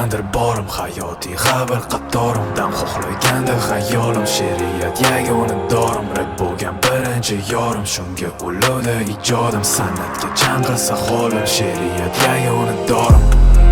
Nimadir borim hayotiy xabar qattorim dam xohlaganda xayolim she'riyat yagona dorim rad bo'lgan birinchi yorim shunga ulug'da ijodim san'atga chanqasa holim she'riyat yagona dorim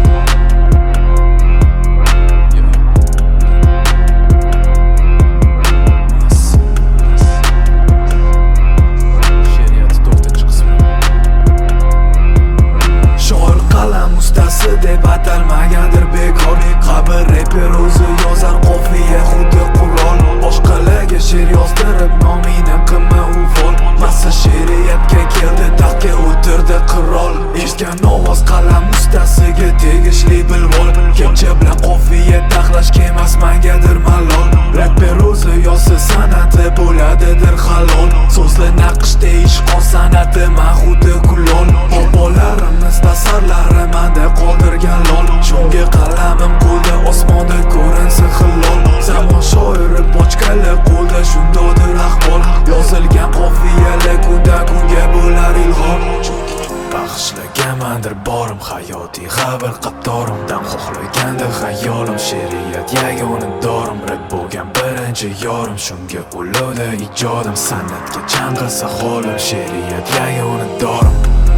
deb atalmagandir bekor qabr reper o'zi yozar qofiya xuddi qurol boshqalarga she'r yozdirib nomini qilma u fol massa she'riyatga keldi taxtga o'tirdi qirol eshitgan ovoz qalam ustasiga tegishli bilvol kecha bilan qofiya taxlash kemas mangadir malol reper o'zi yozsa san'ati bo'ladidir halol so'zli naqshda ishqon san'ati man xuddi kulol bobolarimiz tasarlari manda qoldirgan lol shunga qalamim qo'lda osmonda ko'rinsa hilol zamon shoiri bochkali qo'lda shundodir ahvol yozilgan qofiyalar kundan kunga bo'lar ilhom bag'ishlaganmandir borim hayotiy xabar qattorim dam xohlaganda xayolim she'riyat yagona dorim rad bo'lgan birinchi yorim shunga ulug'da ijodim san'atga chanqasa holim she'riyat yagona dorim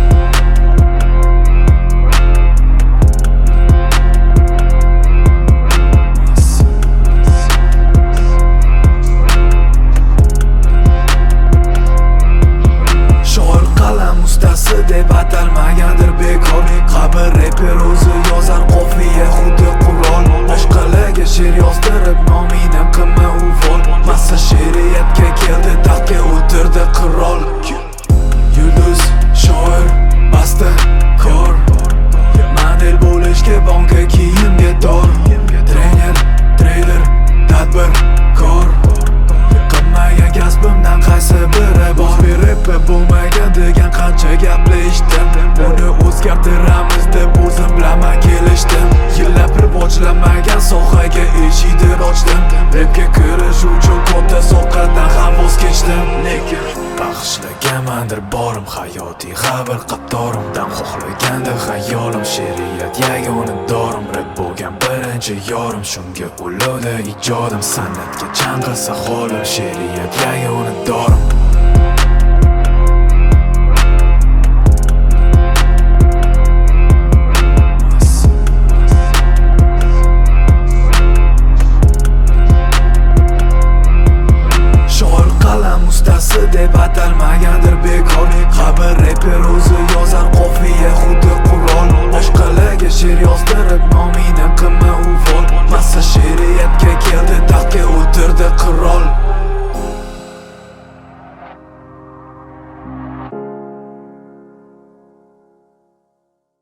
deb atalmagandir bekor qabr reper o'zi yozar qofiya xuddi qurol boshqalarga she'r yozdirib nomini qilma u fol massa she'riyatga keldi taxtga o'tirdi qirol yulduz shoir basta kor model bo'lishga banka kiyimga tor trener treyler tadbir kor qilmagan kasbimdan qaysi biri bor reper bo'lmagan degan qancha gapli buni o'zgartiramiz deb o'zim bilaman kelishdim yillab rivojlanmagan sohaga eshikdir ochdim rapga kirish uchun katta sovqatdan ham voz kechdim lekin bag'ishlaganmandir borim hayotiy xabar qattorim dam xohlaganda xayolim she'riyat yagona dorim rad bo'lgan birinchi yorim shunga ulug'da ijodim san'atga chanqasa holim she'riyat yagona dorim deb atalmagandir bekor qabr reper o'zi yozar qofiya xuddi qurol boshqalarga she'r yozdirib